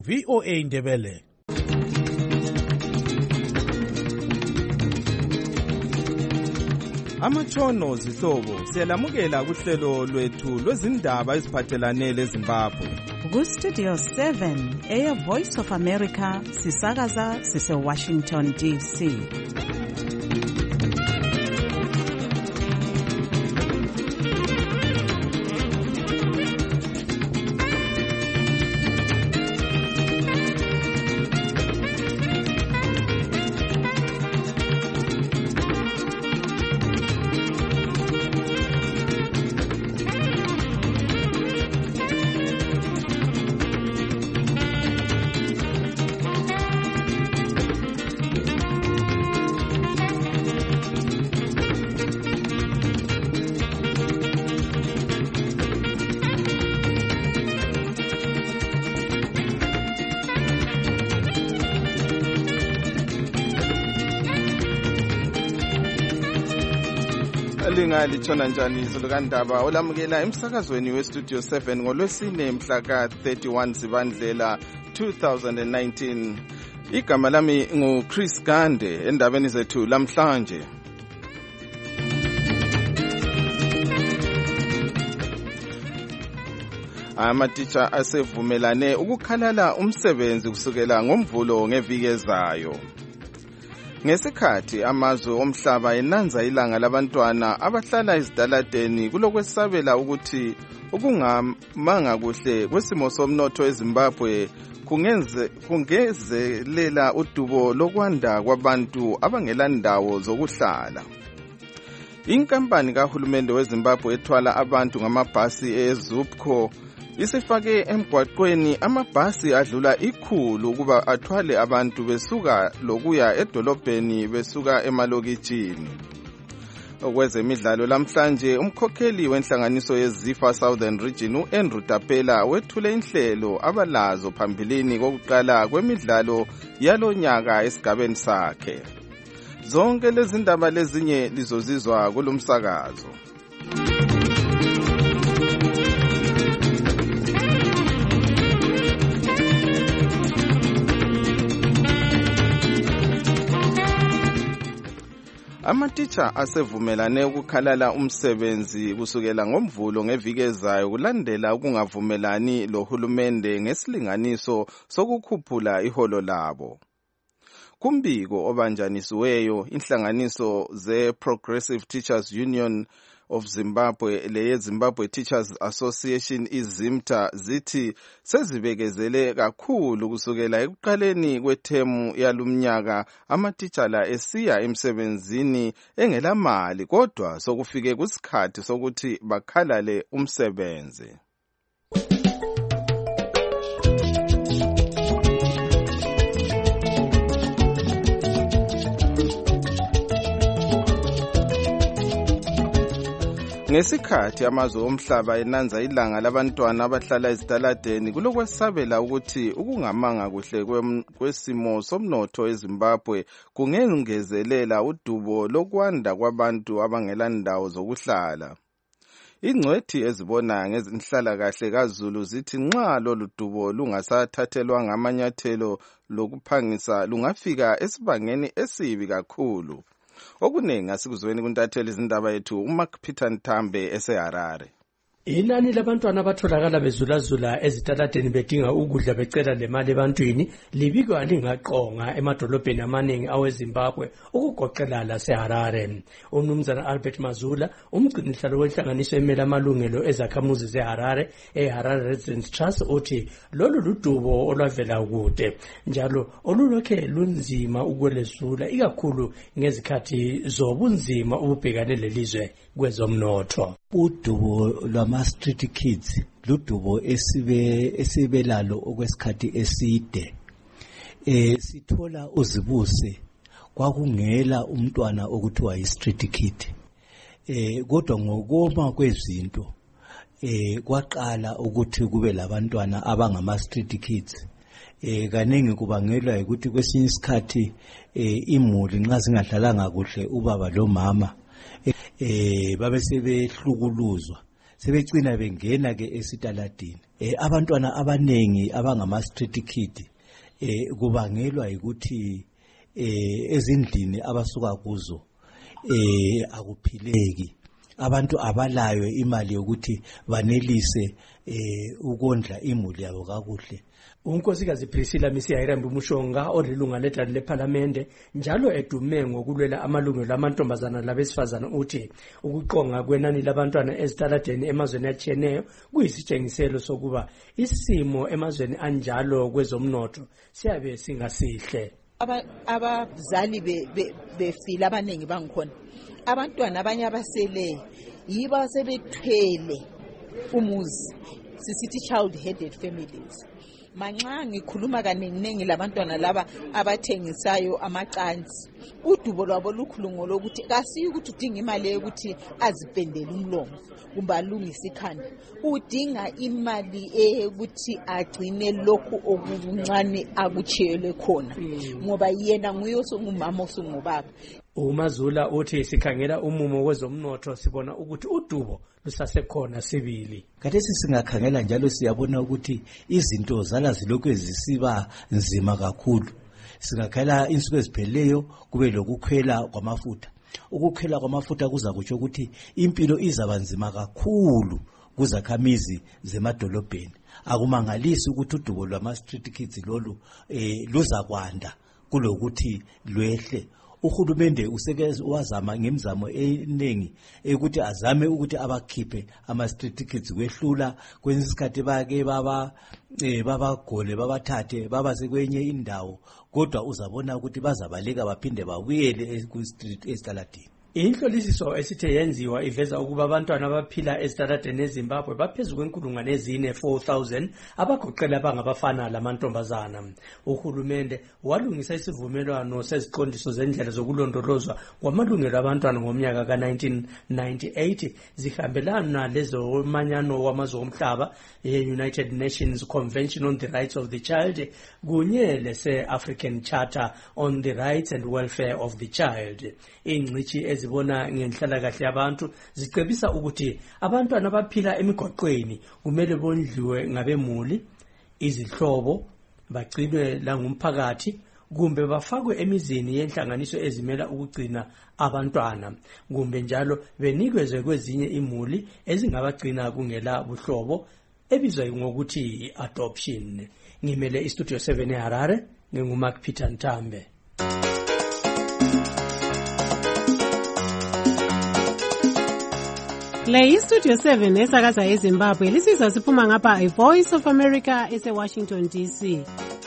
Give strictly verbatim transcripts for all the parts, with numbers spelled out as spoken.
V O A Ndebele. Amatshono zihlobo siyalamukela kuhlelo lwethu lwezindaba eziphathelane leZimbabwe. Ku Studio seven eya Voice of America sisakaza sise Washington D C. Linga litshona njani izolukandaba olamukela emsakazweni weStudio seven ngolwesine mhla ka thirty-one Zibandlela two thousand nineteen. Igama lami ngu Chris Gande. Endabeni zethu lamhlanje, amatitsha asevumelane ukukhalala umsebenzi kusukela ngoMvulo ngeviki ezayo. Ngesikhathi amazwe omhlaba enanza ilanga labantwana abahlala ezidaladeni kulokwesabela ukuthi ukungamanga kuhle kwesimo somnotho eZimbabwe kungenze kungezelela udubo lokwanda kwabantu abangelandawo zokuhlala. Inkampani kahulumende weZimbabwe ethwala abantu ngamabhasi eZupco isifake emgwaqweni amabhasi adlula ikhulu ukuba athwale abantu besuka lokuya edolobheni besuka emalokitshini. Okwezemidlalo lamhlanje, umkhokheli wenhlanganiso yeZifa Southern Region uAndrew Tapela wethule inhlelo abalazo phambilini kokuqala kwemidlalo yalonyaka esigabeni sakhe. Zonke lezi ndaba lezinye lizozizwa kulomsakazo. Amatitsha asevumelane ukukhalala umsebenzi kusukela ngoMvulo ngeviki ezayo kulandela ukungavumelani lohulumende ngesilinganiso sokukhuphula iholo labo. Kumbiko obanjanisiweyo, inhlanganiso ze-Progressive Teachers Union of Zimbabwe leye Zimbabwe Teachers Association iZimta zithi sezibekezele kakhulu kusukela ekuqaleni kwethemu yalumnyaka amatitsha la esiya emsebenzini engelamali, kodwa sokufike kusikhathi sokuthi bakhalale umsebenzi. Ngesikhathi amazwe omhlaba enanza ilanga labantwana abahlala ezidaladeni kulokwesabela ukuthi ukungamanga kuhle kwesimo somnotho eZimbabwe kungengezelela udubo lokwanda kwabantu abangelandawo zokuhlala. Ingcwethi ezibona ngezinhlalakahle kaZulu zithi nxa lolu dubo lungasathathelwa ngamanyathelo lokuphangisa lungafika esibangeni esibi kakhulu. Okuningi asikuzweni kuntatheli izindaba yethu uMark Peter Ntambe eseHarare. Inani labantwana abatholakala bezulazula ezitaladeni bedinga ukudla becela lemali ebantwini libikwa lingaqonga emadolobheni amaningi aweZimbabwe ukugoqela laseHarare. Umnumzana Albert Mazula, umgcinihlalo wenhlanganiso emela amalungelo ezakhamuzi zeHarare eHarare Residents Trust, uthi lolu ludubo olwavela kude njalo olulokhe lunzima ukwelesula ikakhulu ngezikhathi zobunzima ububhekane lelizwe kwezomnotho. Udubo lwama street kids ludubo esibe esibelalo okwesikhathi eside. Eh sithola uzibuse kwakungela umntwana okuthiwa yi street kid. Eh kodwa ngokoma kwezinto eh kwaqala ukuthi kube labantwana abangama street kids. Eh kaningi kubangelwa ukuthi kwesinye isikhathi eh imuli nxa zingadlalanga kuhle ubaba lo mama eh babe sebehlukuluzwa sebegcina bengena ke esitaladini. Eh abantwana abanengi abangama street kid eh kubangelwa ukuthi eh ezindlini abasuka kuzo eh akuphileki. Abantu abalayo imali yokuthi banelise eh ukondla imuli yabo kakuhle. Unkosikazi Priscilla Misiyayirambi Mushonga olilunga ledlali leParliament njalo edume ngokulwela amalungelo amantombazana labesifazana uthi ukuqonga kwenani labantwana ezitaladeni emazweni atshiyeneyo kuyisitshengiselo sokuba isimo emazweni anjalo kwezomnotho siyabe singasihle. Abazali befila abanengi bangikhona abantwana abanye abasele yiba sebethwele umuzi sisithi child headed families. Manxa ngikhuluma kaningi labantwana laba abathengisayo amacansi udubo lwabo lukhulungo lokuthi kasiyi ukuthi udinga imali ukuthi azipendele umlomo kumbe alungise ikhanda udinga imali ukuthi agcine lokhu okuncane akuchiyele khona ngoba yena nguye osungumama osungubaba. uMazula uthi sikhangela umumo wezomnotho sibona ukuthi udubo lusasekhona sibili. Khathesi singakhangela njalo siyabona ukuthi izinto zala zilokhu zisiba nzima kakhulu. Singakhela insuku ezipheleyo kube lokukhwela kwamafutha. Ukukhwela kwamafutha kuza kutsho ukuthi impilo izaba nzima kakhulu kuzakhamizi zemadolobheni. Akumangalisi ukuthi udubo lwama street kids lolu eh luza kwanda kulokuthi lwehle. Uhulumende usekeze wazama ngemizamo eningi ukuthi azame ukuthi abakhiphe ama street kids kwehlula kwenye isikhathi bake baba eh babagole babathathe baba sekwenye indawo kodwa uzabona ukuthi bazabaleka baphinde babuyele ku street estaladini. Inhlolisiso esithe yenziwa iveza ukuba abantwana abaphila ezitaladeni eZimbabwe baphezulu kwenkulungwane ezine four thousand abagoqela abangabafana lamantombazana. Uhulumende walungisa isivumelwano seziqondiso zendlela zokulondolozwa kwamalungelo abantwana ngomnyaka ka nineteen ninety-eight zihambelana lezo manyano wamazwe omhlaba ye-United Nations Convention on the Rights of the Child kunye lese African Charter on the Rights and Welfare of the Child. Ingcithi ezibona ngenhlalakahle yabantu zicebisa ukuthi abantwana abaphila emigoqweni kumele bondliwe ngabemuli, izihlobo, bagcinwe la ngumphakathi kumbe bafakwe emizini yenhlanganiso ezimela ukugcina abantwana kumbe njalo benikezwe kwezinye imuli ezingabagcina kungela buhlobo ebizwa ngokuthi adoption. Ngimele istudio seven eHarare nginguMark Peter Ntambe. Le istudio seven esakaza eZimbabwe lisizwa siphuma ngapha iVoice of America ese Washington D C.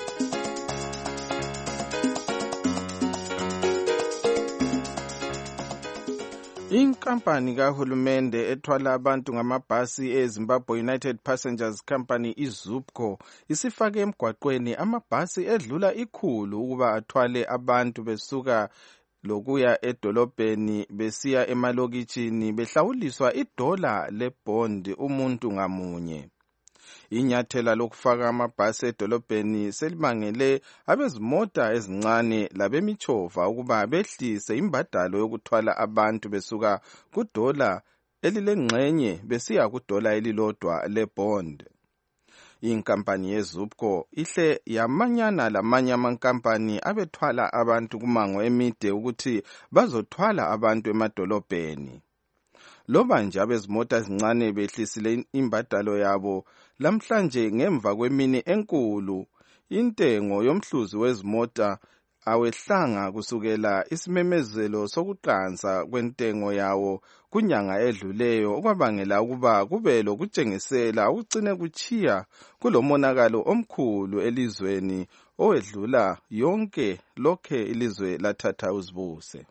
Inkampani kahulumende ethwala abantu ngamabhasi eZimbabwe United Passengers Company iZUPCO isifake emgwaqweni amabhasi edlula ikhulu ukuba athwale abantu besuka lokuya edolobheni besiya emalokitshini behlawuliswa idola lebond umuntu ngamunye. Inyathela lokufaka amabhasi edolobheni selimangele abezimota ezincane labemichova ukuba behlise imbadalo yokuthwala abantu besuka kudola elilengxenye besiya kudola elilodwa lebond. Inkampani yeZUPCO ihle yamanyana lamanye amankampani abethwala abantu kumango emide ukuthi bazothwala abantu emadolobheni. Loba nje abezimota ezincane behlisile imbadalo yabo lamhlanje ngemva kwemini enkulu intengo yomhluzi wezimota awehlanga kusukela isimemezelo sokuqansa kwentengo yawo kunyanga edluleyo okwabangela ukuba kube lokutshengisela ukucine kuchiya kulomonakalo omkhulu elizweni owedlula yonke lokhe ilizwe lathatha uzibuse.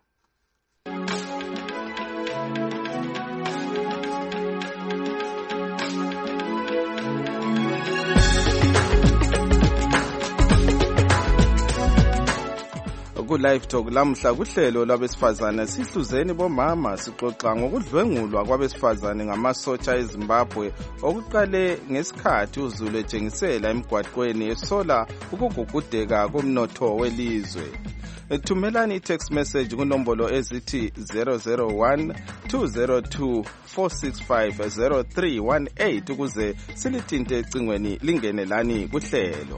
Live Talk lamhla kuhlelo lwabesifazane sihluzeni bomama sixoxa ngokudlwengulwa kwabesifazane ngamasotsha eZimbabwe okuqale ngesikhathi uZulu etshengisela emgwaqweni esola ukugugudeka komnotho welizwe. thumelani i-text message kunombolo ezithi zero zero one two zero two four six five zero three one eight ukuze silithinte ecingweni lingene lani kuhlelo.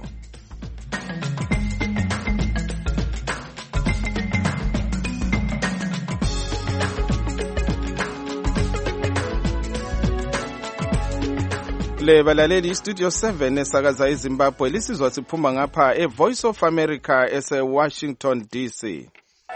Le balaleli Studio seven esakaza eZimbabwe lisizwa siphuma ngapha eVoice of America ese Washington D C.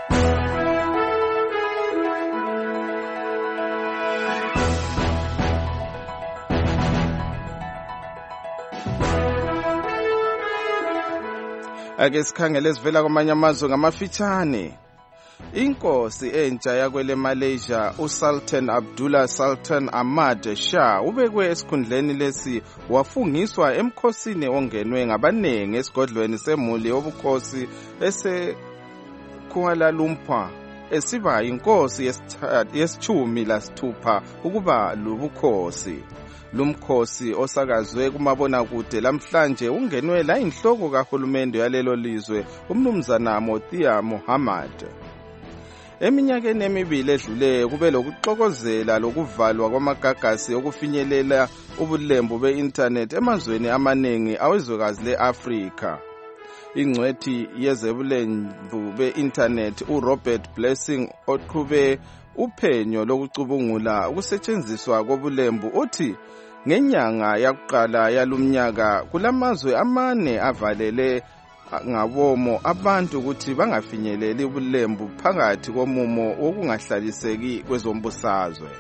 Ake sikhangele sivela kwamanye amazwe ngamafitshane. Inkosi entsha yakwele Malaysia uSultan Abdullah Sultan Ahmad Shah ubekwe esikhundleni lesi wafungiswa emkhosini ongenwe ngabanengi esigodlweni semuli obukhosi ese Kuala Lumpur esiba inkosi yesithumi lasithupha ukuba lubukhosi. Lumkhosi osakazwe kumabona kude lamhlanje ungenwe la inhloko kahulumende yalelo lizwe umnumzana Motia Muhammad. Eminyakeni emibili edlule kube lokuxokozela lokuvalwa kwamagagasi okufinyelela ubulembu be-internet emazweni amaningi awezwekazi le-Afrika. Ingcwethi yezebulembu be-internet uRobert Blessing oqhube uphenyo lokucubungula ukusetshenziswa kobulembu uthi ngenyanga yakuqala yalumnyaka kulamazwe amane avalele ngabomo abantu ukuthi bangafinyeleli ubulembu phakathi komumo wokungahlaliseki kwezombusazwe.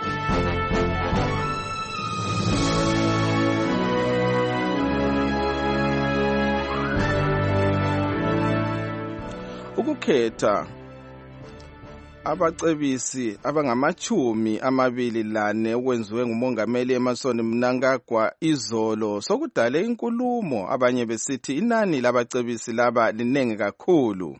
Ukukhetha abacebisi abangamachumi amabili lane okwenziwe ngumongameli Emmerson Mnangagwa izolo sokudale inkulumo abanye besithi inani labacebisi laba linenge kakhulu.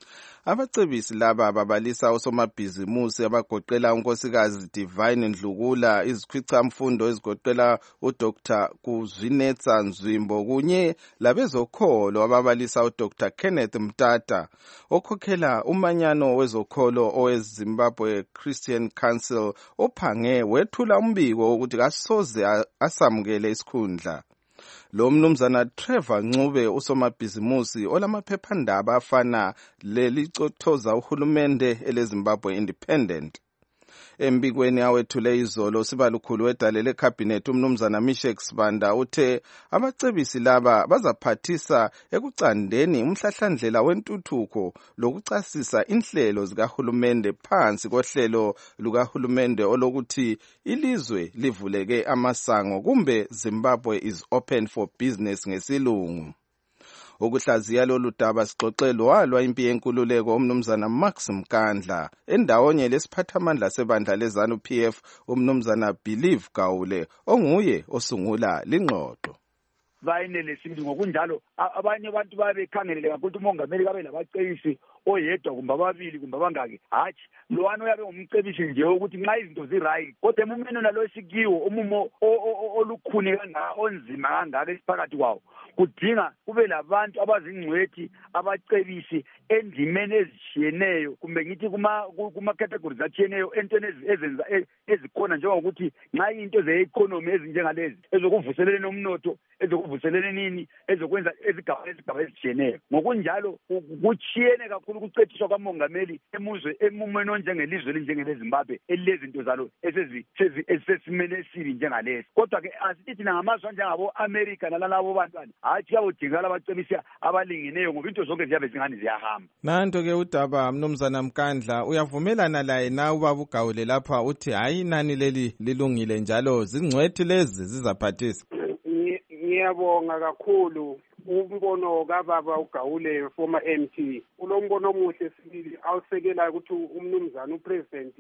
Abacebisi laba babalisa osomabhizimusi abagoqela unkosikazi Divine Ndlukula, izikhwicamfundo ezigoqela uDr Kuzvinetsa Nzwimbo kunye labezokholo ababalisa uDr Kenneth Mtata okhokhela umanyano wezokholo oweZimbabwe Christian Council ophange wethula umbiko ukuthi kasoze asamukele isikhundla. Lo mnumzana Trevor Ncube usomabhizimusi olamaphephandaba afana lelicothoza uhulumende eleZimbabwe Independent. Embikweni awethule izolo sibalukhulu wedale lecabinet umnumzana Mishek Sibanda uthe abacebisi laba bazaphathisa ekucandeni umhlahlandlela wentuthuko lokucasisa inhlelo zikahulumende phansi kohlelo lukahulumende olokuthi ilizwe livuleke amasango kumbe Zimbabwe is open for business ngesilungu. Ukuhlaziya lolu daba sixoxelo walwa impi yenkululeko umnumzana Max Mkandla endawonye lesiphathamandla sebandla leZANU P F umnumzana Believe Gawule onguye osungula lingxoxo. Bayinelesindi ngokunjalo abanye abantu babekhangelele kakhulu umongameli kabe labacebisi oyedwa kumbe ababili kumbe abangaki hathi lowani uyabe ngumcebisi nje ukuthi nxa izinto zi-right kodwa emumeni nalo esikiwo umumo olukhuni kangaka onzima kangaka esiphakathi kwawo kudinga kube labantu abazingcwethi abacebisi endimeni ezitshiyeneyo kumbe ngithi kuma kuma categories atshiyeneyo entweni ezenza ezikhona njengokuthi nxa into ze-economy ezinjengalezi ezokuvuselela umnotho ezokuvuselela nini ezokwenza ezigaba ezigaba ezitshiyeneyo ngokunjalo kuchiyene kakhulu ukucethiswa kwamongameli emuzwe emumweni onjengelizwe elinjengeleZimbabwe elilezinto zalo esesimene esibi njengalesi kodwa ke asithi thina ngamazwe njengabo America nalalabo bantwana hathi yawudingala abacebisi abalingeneyo ngoba into zonke ziyabe zingani ziyahamba. Nanto ke udaba mnumzana Mkandla uyavumelana laye na ubaba uGawule lapha uthi hayi inani leli lilungile njalo zingcwethi lezi zizaphathisa. Ngiyabonga kakhulu umbono kababa uGawule former M P ulombono omuhle sibili awusekela ukuthi umnumzana upresident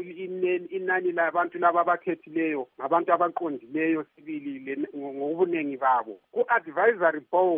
inani labantu laba abakhethileyo ngabantu abaqondileyo sibili ngobunengi babo ku-advisory board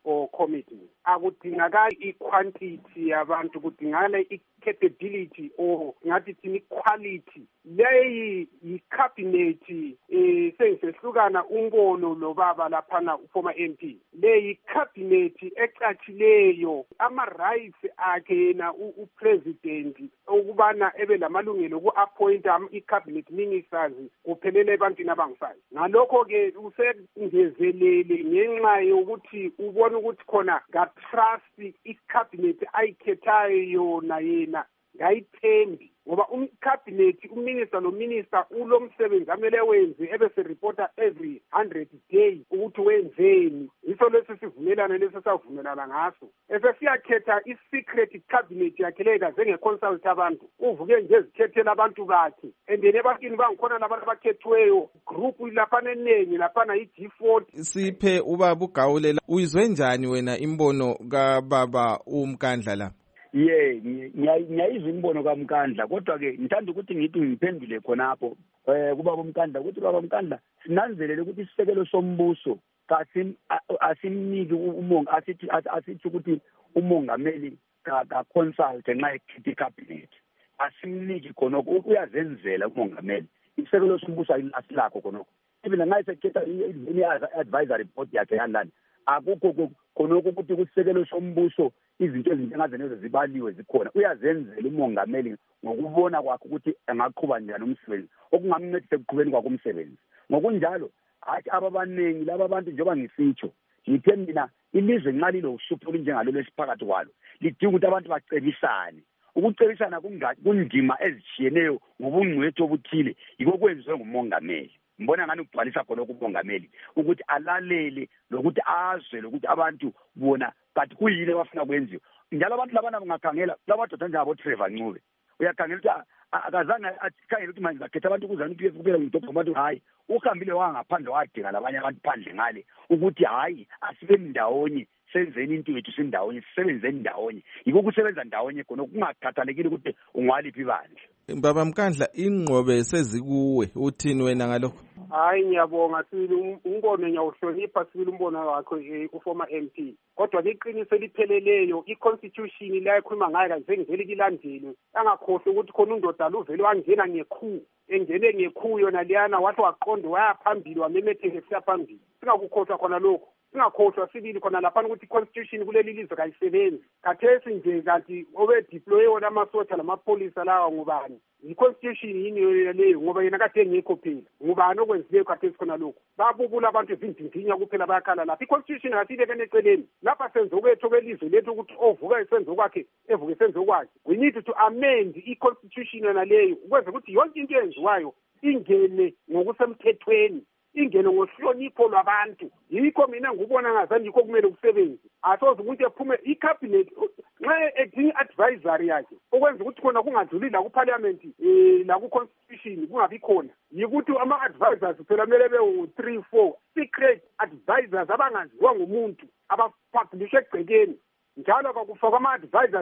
for committee. Akudingakali i-quantity yabantu, kudingakala i-capability or ngathi thina i-quality. Leyi yi-cabinet eh sengisehlukana umbono lobaba laphana former M P. Leyi cabinet ecachileyo ama-rights akhe yena u-president ukubana ebe lamalungelo uku-appointa i-cabinet ministers kuphelele ebantwini abangifayo. Ngalokho-ke usengezelele ngenxa yokuthi ubona ukuthi khona ka-trust i-cabinet ayikhethayo yona yena ngayithembi ngoba umcabinet uminister lo minister ulomsebenzi amele wenze ebese reporter every one hundred days ukuthi wenzeni. Iso leso sivumelana leso savumelana ngaso esesiyakhetha i-secret cabinet yakhe lega njenge-consult abantu uvuke nje ezikhethela abantu bakhe endeni ebantwini bangikhona labantu abakhethweyo group laphana eningi laphana i-G forty. Siphe ubaba uGawule, uyizwe njani wena imbono kababa uMkandla la? Ye ngiyayizwa imbono kaMkandla, kodwa ke ngithanda ukuthi ngithi ngiphendule khonapho eh kubaba uMkandla ukuthi baba uMkandla sinanzelele ukuthi isisekelo sombuso kasi asimniki umongo asithi asithi ukuthi umongameli ka consult ngenxa yekhithi cabinet asimniki khonoko uyazenzela umongameli. Isisekelo sombuso asilakho khonoko even ngaye sekhetha i-advisory board yakhe yalana akukho khonoko ukuthi kusisekelo sombuso izinto ezinjengazenezo zibaliwe zikhona. Uyazenzela umongameli ngokubona kwakhe ukuthi angaqhuba njani umsebenzi okungamncedisa ekuqhubeni kwakhe umsebenzi. Ngokunjalo hathi ababaningi laba bantu njengoba ngisitsho ngithe mina ilizwe nxa lilo uhlupho njengalo lesiphakathi kwalo lidinga ukuthi abantu bacebisane. Ukucebisana kundima ezitshiyeneyo ngobungcwethu obuthile yiko kwenziwe ngumongameli. Mbona ngani ukubhalisa khona kumongameli ukuthi alalele lokuthi azwe lokuthi abantu bona but kuyini abafuna kwenziwe. Njalo abantu labana bangakhangela labadoda njabo Trevor Ncube uyakhangela ukuthi akazange akhangela ukuthi manje bakhetha abantu ukuzana ukuthi kuphela ngidobha abantu hayi uhambile wangaphandle wadinga labanye abantu phandle ngale ukuthi hayi asibe ndawonye senzeni into yethu sindawonye sisebenzeni ndawonye. Yiko kusebenza ndawonye khona kungakhathalekile ukuthi ungwaliphi bandla. Baba Mkandla, ingqobe sezikuwe uthini wena ngalokho? Hayi ngiyabonga sibili umbono ngiyawuhlonipha sibili umbono wakhe uformer M P. Kodwa liqiniso lipheleleyo i-constitution la ekhuluma ngayo kanje ngivele kilandele angakhohle ukuthi khona undoda luvele wangena ngekhu engene ngekhu yona liyana wathi waqonde wayaphambili wamemetheke siyaphambili. Singakukhohlwa khona lokho. Singakhohlwa sibili khona lapha ukuthi i-constitution kuleli lizwe kayisebenzi. Kathesi nje kanti obe deploy wona amasotha lamapholisa lawa ngubani? I-constitution yini leyo ngoba yena kade ngekho phela. Ngubani okwenzileyo kathesi khona lokho? Babubula abantu ezindindinya kuphela bayakhala lapha. I-constitution asibekene eceleni. Lapha senze okwethu kwelizwe lethu ukuthi ovuka isenzo kwakhe evuke isenzo kwakhe. We need to amend i-constitution yona leyo ukwenza ukuthi yonke into eyenziwayo ingene ngokusemthethweni. Ingene ngohlonipho lwabantu. Yikho mina ngubona ngazange yikho kumele kusebenze. Asoze ukuthi ephume i-cabinet nxa edinga advisory yakhe okwenza ukuthi khona kungadluli la ku-parliament eh la ku-constitution kungabi khona yikuthi ama-advisors phela kumele be three four secret advisors abangaziwa ngumuntu abapublishe egcekeni. Njalo kakufaka ama-advisors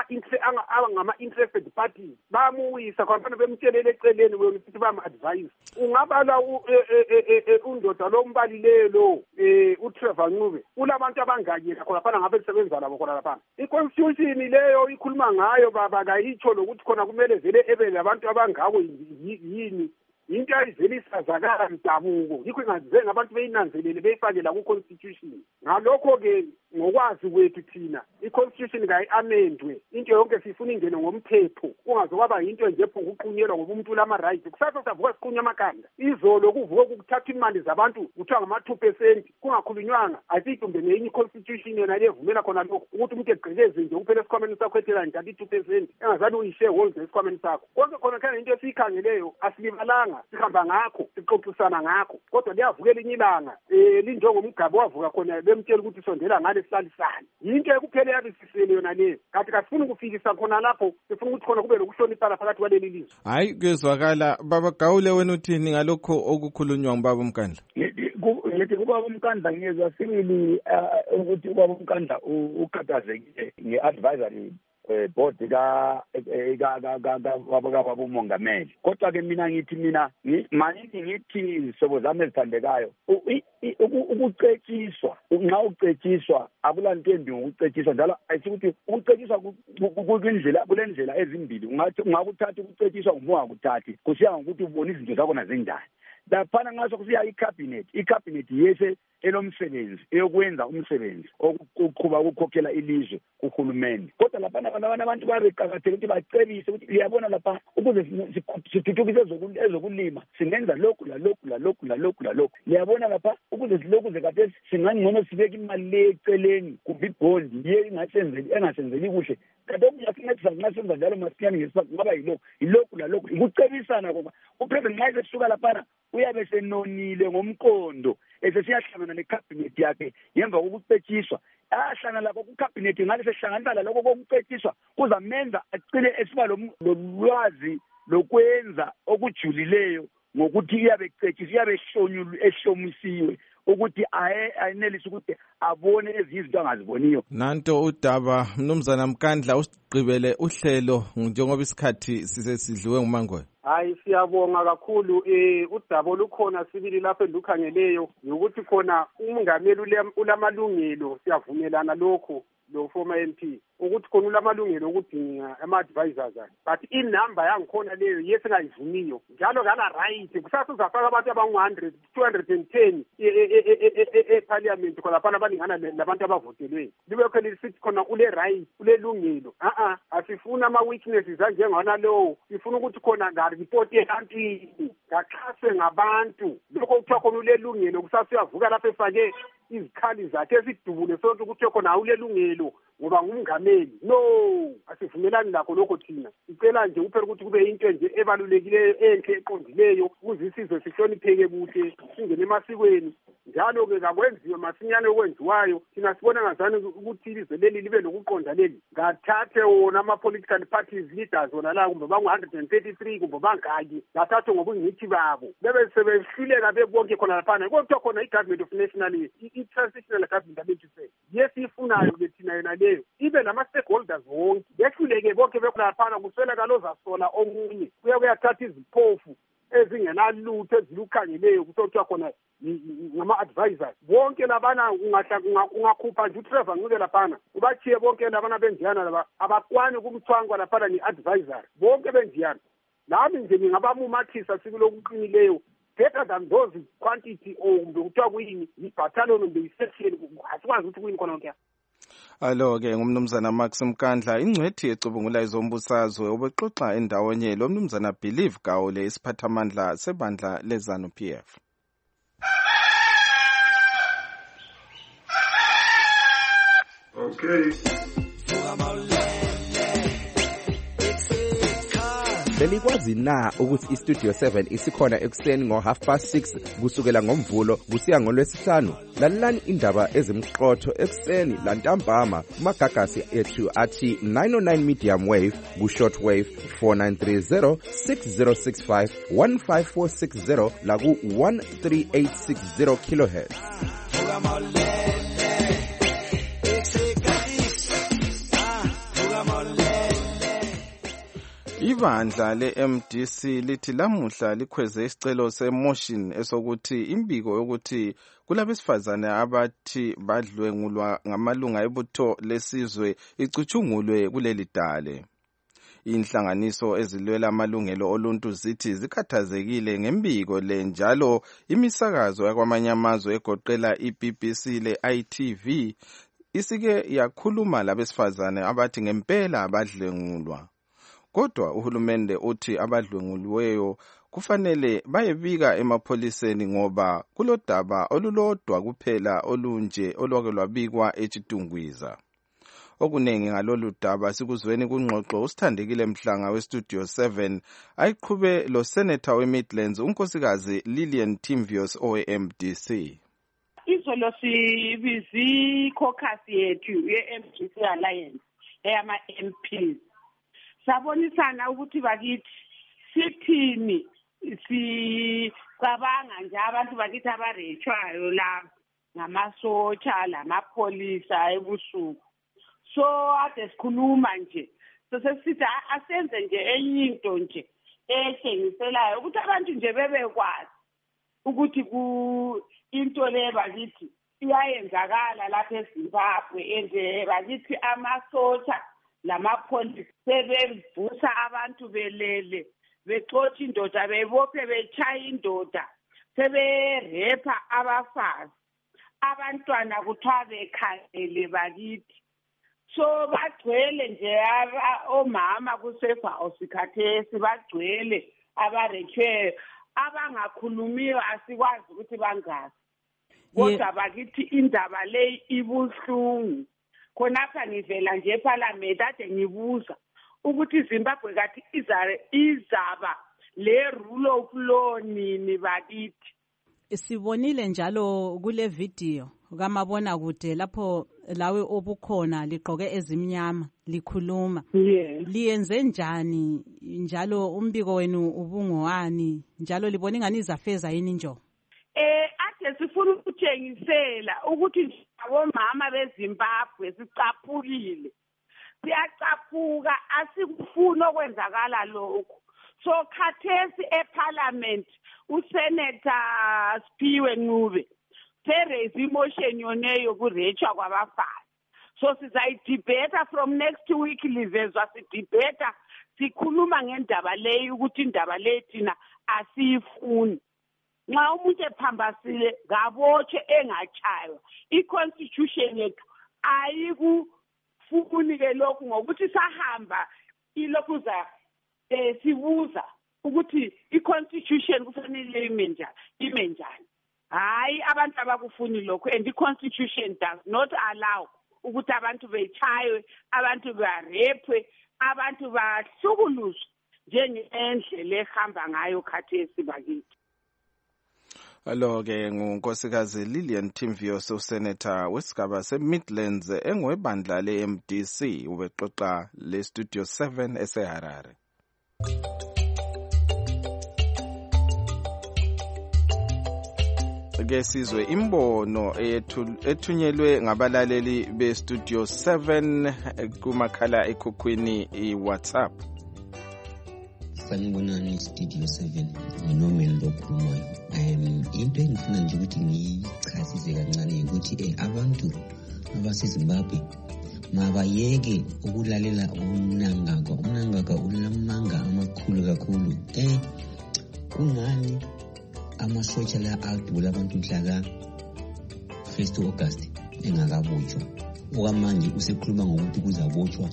angama-interested parties bayamuwisa khona bemtshelele eceleni wena ukuthi bayama-advise. Ungabala undoda lo mbalileyo lo uTrevor Ncube ulabantu abangakela khona phana ngabe lisebenza labo khona lapha. I-constitution leyo ikhuluma ngayo baba kayitsho lokuthi khona kumele vele ebe labantu abangako yini into ayivele isazakala mdabuko yikho ingazenga abantu beyinanzelele beyifake la ku-constitution. Ngalokho-ke ngokwazi kwethu thina i-constitution kayi-amendwe into yonke sifuna ingene ngomthetho kungazokwaba yinto nje phunguqunyelwa ngoba umuntu ulama-right. Kusasa savuka siqunya amakanda izolo kuvuka kuthatha imali zabantu kuthiwa ngama-two percent kungakhulunywanga asiyitumbe ngenye i-constitution yona levumela khona lokho ukuthi umuntu egqekeze nje kuphela esikhwameni sakho ethela nje athi two percent engazali uyi-shareholder esikhwameni sakho. Konke khona khona into esiyikhangeleyo asilibalanga sihamba ngakho sixoxisana ngakho kodwa liyavukela inye ilanga um linjengomgaba wavuka khona bemtshela ukuthi sondela ngale sihlalisane. Yinto ekuphele yabe sisele yona leyo kanti kasifuni ukufikisa khona lapho sifuna ukuthi khona kube lokuhloniphana phakathi kwaleli lizwe. Hayi kuyezwakala. Baba Gawule wena uthini ngalokho okukhulunywa ngubaba uMkandla? Ngithi kubaba uMkandla ngiyezwa sibili ukuthi ubaba uMkandla ukhathazekile nge-advisory board ka ka ka ka umongameli. Kodwa ke mina ngithi mina manje ngithi sobo zami ezithandekayo ukucetshiswa nxa ucetshiswa akulanto embi ngokucetshiswa njalo ayisukuthi ukucetshiswa kuyindlela kulendlela ezimbili. Ungathi ungakuthatha ukucetshiswa ngokungakuthathi kusiya ngokuthi ubona izinto zakho nazinjani. Laphana ngaso kusiya icabinet icabinet yese elomsebenzi eyokwenza umsebenzi okuqhuba ukukhokhela ilizwe kuhulumeni. Kodwa laphana abana abantu babeqakatheke ukuthi bacebise ukuthi liyabona lapha ukuze sithuthukise ezokulima singenza lokhu la lokhu la lokhu la lokhu la lokhu. Liyabona lapha ukuze silokhu zekade singangcono sibeke imali le eceleni kumbe ibond ye ingasenzeli engasenzeli kuhle. Kanti okuyasingathi nxa senza njalo masinyane ngesipha ngaba yilokhu yilokhu la lokhu ukucebisana ngoba upresident nxa esuka laphana uyabe senonile ngomqondo esesiyahlangana necabinet yakhe ngemva kokucetshiswa ahlangana lapho kucabinet ngale sehlanganisa lokho kokucetshiswa kuzamenza acile esiba lolwazi lokwenza okujulileyo ngokuthi iyabe ecetshiswa iyabe ehlonyulwe ehlomisiwe ukuthi ayenelise ukuthi abone ezizinto angaziboniyo. Nanto udaba mnumzana Mkandla usigqibele uhlelo njengoba isikhathi sisesidliwe nguMangoye. Hayi siyabonga kakhulu eh udaba lukhona sibili lapho endukhangeleyo ukuthi khona umongameli ulamalungelo siyavumelana lokho lo former M P ukuthi khona ulamalungelo okudinga ama-advisors but inumber yangikhona leyo yesingayivumiyo njalo ngala right kusasa uzafaka abantu abangu one hundred two hundred ten e-parliament khona lapha abaningana labantu abavotelwe libe khona lisithi khona ule right ule lungelo a-a asifuna ama-weaknesses anjengana lowo sifuna ukuthi khona ngaripoti ebantwini ngaxhaswe ngabantu lokho kuthiwa khona ule lungelo kusasa uyavuka lapho efake izikhali zakhe esidubule sonke ukuthi khona awulelungelo ngoba ngumngameli no asivumelani lakho lokho thina sicela nje uphela ukuthi kube into nje ebalulekileyo enhle eqondileyo ukuze isizwe sihlonipheke kuhle singene emasikweni njalo ke kakwenziwe masinyane okwenziwayo thina sibona ngazani ukuthi ilizwe leli libe lokuqonda leli ngathathe wona ama-political parties leaders wona la kumbe bangu-one hundred thirty-three kumbe bangaki ngathathwe ngobungithi babo bebe sebehluleka bebonke khona laphana kodwa khona i-government of national i-transitional government abethu yesiyifunayo ke thina yona leyo ibe nama-stakeholders wonke behluleke bonke bekhulaphana kusweleka lozasola omunye kuye kuyathatha iziphofu ezingenalutho ezilukhangeleyo kuthiwa khona ngama-advisors bonke labana ungakhupha nje uTrevor Ncube laphana ubathiye bonke labana benjiyana laba abakwani kumthwangwa laphana ni-advisor bonke benjiyana nami nje ngingabamumathisa sikulokuqinileyo better than those quantity or kuthiwa kuyini i-battalion kumbe i-section asikwazi ukuthi kuyini khona konke. Alo-ke ngumnumzana Max Mkandla ingcwethi ecubungula izombusazwe obexoxa endawonye lo mnumzana Believe Gawule isiphathamandla sebandla leZANU P F. Okay. Belikwazi na ukuthi iStudio seven isikhona ekuseni ngo half past six kusukela ngomvulo kusiya ngolwesihlanu? Lalelani indaba ezimqotho ekuseni lantambama kumagagasi ethu athi nine oh nine medium wave ku short wave four nine three zero six zero six five one five four six zero la ku one three eight six zero kilohertz. Ibandla le-M D C lithi lamuhla likhweze isicelo se-motion esokuthi imbiko yokuthi kulabesifazane abathi badlwengulwa ngamalunga ebutho lesizwe icutshungulwe kuleli dale. Inhlanganiso ezilwela amalungelo oluntu zithi zikhathazekile ngembiko le njalo imisakazo yakwamanye amazwe egoqela i-B B C le-I T V isike yakhuluma labesifazane abathi ngempela badlwengulwa. Kodwa uhulumende uthi abadlwenguliweyo kufanele bayebika emapholiseni ngoba kulodaba olulodwa kuphela olunje olwake lwabikwa eChitungwiza. Okunengi ngalolu daba sikuzweni kungxoxo usithandekile Mhlanga weStudio seven ayiqhube lo Senator weMidlands unkosikazi Lillian Timvios owe-M D C. Izolo sibizi caucus yethu ye-M D C Alliance eyama-M Ps. Sabonisana ukuthi bakithi sithini sicabanga nje abantu bakithi abarechwayo la ngamasotsha lamapholisa ebusuku so ade sikhuluma nje so sesithi asenze nje enye into nje ehlengiselayo ukuthi abantu nje bebekwazi ukuthi ku into le bakithi iyayenzakala lapha eZimbabwe ende bakithi amasotsha lamapolisi sebevusa abantu belele bexotsha indoda bebophe bechaya indoda seberepa abafazi abantwana kuthiwa bekhangele bakithi so bagcwele nje omama kusefa osikhathesi bagcwele abarechwe abangakhulumiyo asikwazi ukuthi bangasi kodwa bakithi indaba le ibuhlungu khonapha ngivela nje eParliament ade ngibuza ukuthi iZimbabwe kathi izaba le rule of law nini bakithi. Sibonile njalo kule video kamabona kude lapho lawe obukhona ligqoke ezimnyama likhuluma. Yeah. Liyenze njani njalo umbiko wenu ubungowani njalo libona ingani izafeza yini njo? Eh ade sifuna ukuthengisela ukuthi abomama beZimbabwe sicaphukile. Siyacaphuka asikufuna okwenzakala lokho. So khathesi eParliament uSenator Siphiwe Ncube there emotion yoneyo kurechwa kwabafazi. So sizayidebate from next week livezwa sidebate sikhuluma ngendaba leyo ukuthi indaba le thina asiyifuni. Nxa umuntu ephambasile ngabotshwe engachaywa iconstitution yethu ayikufuni ke lokhu ngokuthi sahamba ilokhuza eh sibuza ukuthi iconstitution kufanele ime njani ime njani. Hayi abantu abakufuni lokho and iconstitution does not allow ukuthi abantu bechaywe abantu barepwe abantu bahlukuluzwe njengendlela ehamba ngayo khathesi bakithi. Alo ke ngunkosikazi Lillian Timvios usenator wesigaba seMidlands engwebandla le-M D C ubexoxa le Studio seven eseHarare. Ke sizwe imbono ethunyelwe ngabalaleli be Studio seven kumakhala ekhukhwini iWhatsApp. Sanibonani Studio seven nginomelo lokhulumayo. Um into engifuna nje ukuthi ngichasise kancane ukuthi eh abantu abaseZimbabwe mabayeke ukulalela umnangagwa umnangagwa ulamanga amakhulu kakhulu. Eh kungani amasotsha la adula abantu mhla first August engakabotshwa okwamanje usekhuluma ngokuthi kuzabotshwa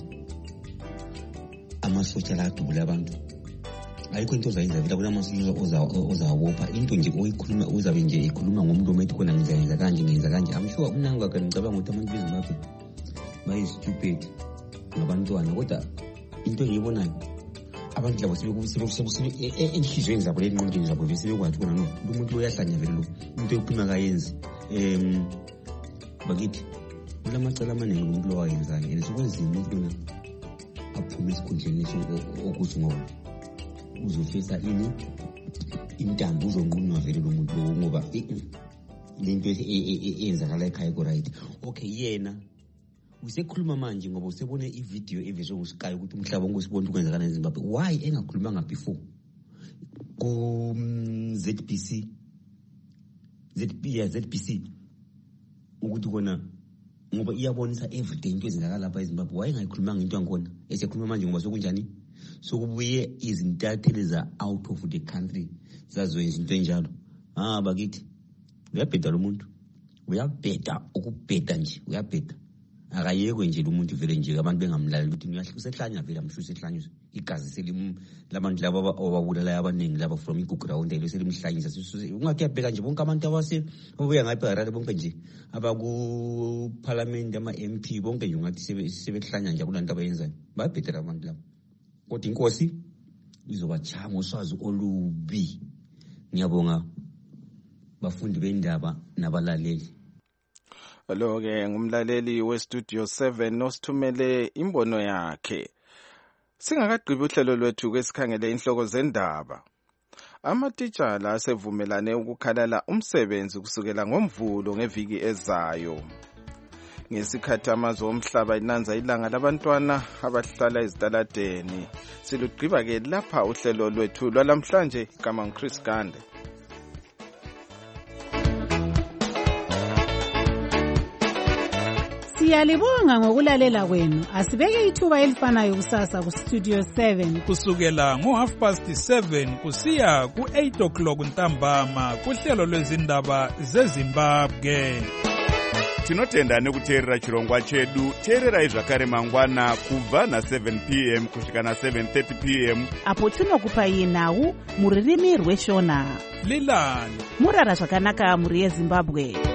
amasotsha la adula abantu. Ayikho into ozayenza vela kulamasotsha ozawabopha into nje oyikhuluma uzabe nje ikhuluma ngomlomo ethi khona ngizayenza kanje ngenza kanje. I'm sure umnangagwa ngicabanga ukuthi abantu beZimbabwe bayi stupid ngabantwana kodwa into engiyibonayo abantu labo sebekusebenza enhlizweni zabo lenqondweni zabo bese bekwazi ukubona no umuntu uyahlanya vele lo into yokuphuma kayenzi em bakithi kulamacala amaningi umuntu lo wayenzayo and sokwenzima umuntu lona aphume esikhundleni okuthi ngoba uzofisa ini intambo uzonqunwa vele lo muntu lo ngoba lento eyenzakala ekhaya ko right. Okay yena usekhuluma manje ngoba usebone ivideo evezwe uSky ukuthi umhlaba wonke usibona ukwenzakala eZimbabwe. Why engakhulumanga before ku Z B C Z B ya Z B C ukuthi kona ngoba iyabonisa everyday into ezenzakala lapha eZimbabwe. Why engakhulumanga into yakhona esekhuluma manje ngoba sokunjani sokubuye izintatheli za out of the country zazoyenza into enjalo. Ah bakithi uyabheda lo muntu uyabheda ukubheda nje uyabheda akayekwe nje lo muntu vele nje abantu bengamlaleli ukuthi uyahlanya vele amshuse ehlanywe igazi selim labantu laba obabulala abaningi laba from igugrawund ile selimhlanyisa ungathi yabheka nje bonke abantu abase obuya ngapha eHarare bonke nje abaku parliament ama M P bonke nje ungathi sebehlanya nje kulanto abayenzayo bayabhedela abantu laba kodwa inkosi izobachanga uswazi olubi. Ngiyabonga bafundi bendaba nabalaleli. Lo ke ngumlaleli we Studio seven nosithumele imbono yakhe. Singakagqibi uhlelo lwethu kwesikhangele inhloko zendaba. Amatitshala asevumelane ukukhalala umsebenzi kusukela ngoMvulo ngeviki ezayo. ngesikhathi amazwe omhlaba inanza ilanga labantwana abahlala ezitaladeni. Silugqiba-ke lapha uhlelo lwethu lwalamhlanje. Igama nguChris Gande. Siyalibonga ngokulalela kwenu. Asibeke ithuba elifanayo kusasa ku Studio seven kusukela ngo half past seven kusiya ku eight o'clock ntambama kuhlelo lwezindaba zeZimbabwe. Tinotenda nekuteerera chirongwa chedu. Teererai zvakare mangwana kubva na seven p m kusvika na seven thirty p m apo tinokupai nhau muririmi rweshona. Lilani murara zvakanaka muri yeZimbabwe.